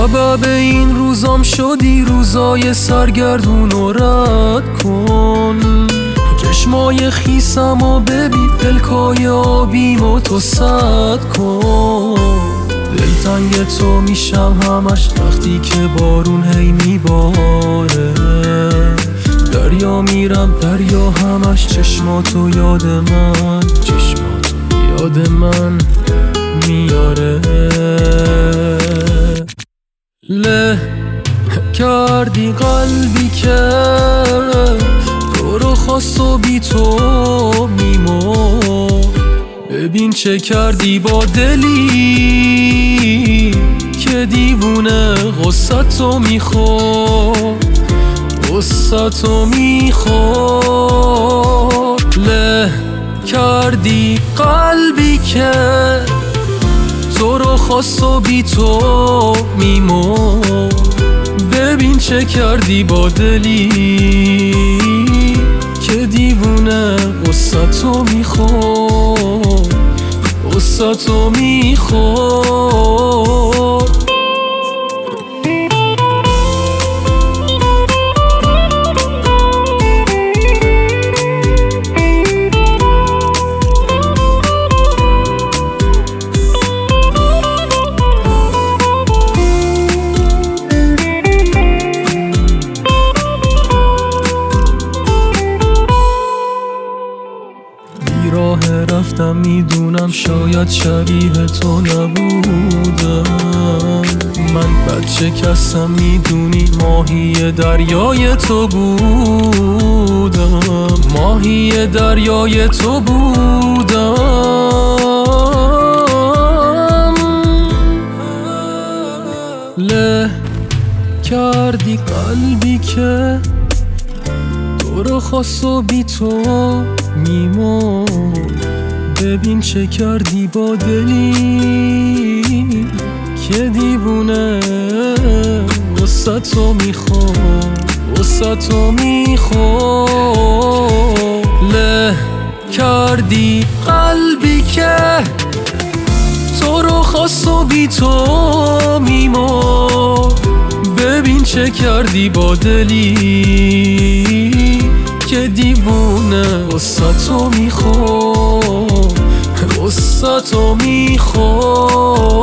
سبب این روزام شدی، روزای سرگردون و رد کن. چشمای خیسم و ببین، پلکای آبیمو تو سد کن. دلتنگ تو میشم همش وقتی که بارون هی میباره. دریا میرم دریا همش، چشماتو یاد من میاره. له کردی قلبی که تو رو خواست و بی تو میمرد. ببین چه کردی با دلی که دیوونه غصتو میخورد. له کردی قلبی که تو رو خواست و بی تو میمرد. ببین چه کردی با دلی که دیوونه غصتو میخورد. راه رفتم میدونم شاید شبیه تو نبودم. من بچه کسم میدونی، ماهی دریای تو بودم. له کردی قلبی که تو رو خواست و بی تو میمرد. ببین چه کردی با دلی که دیوونه غصتو میخورد. له کردی قلبی که تو رو خواست و بی تو میمرد. ببین چه کردی با دلی که دیوونه غصتو میخورد.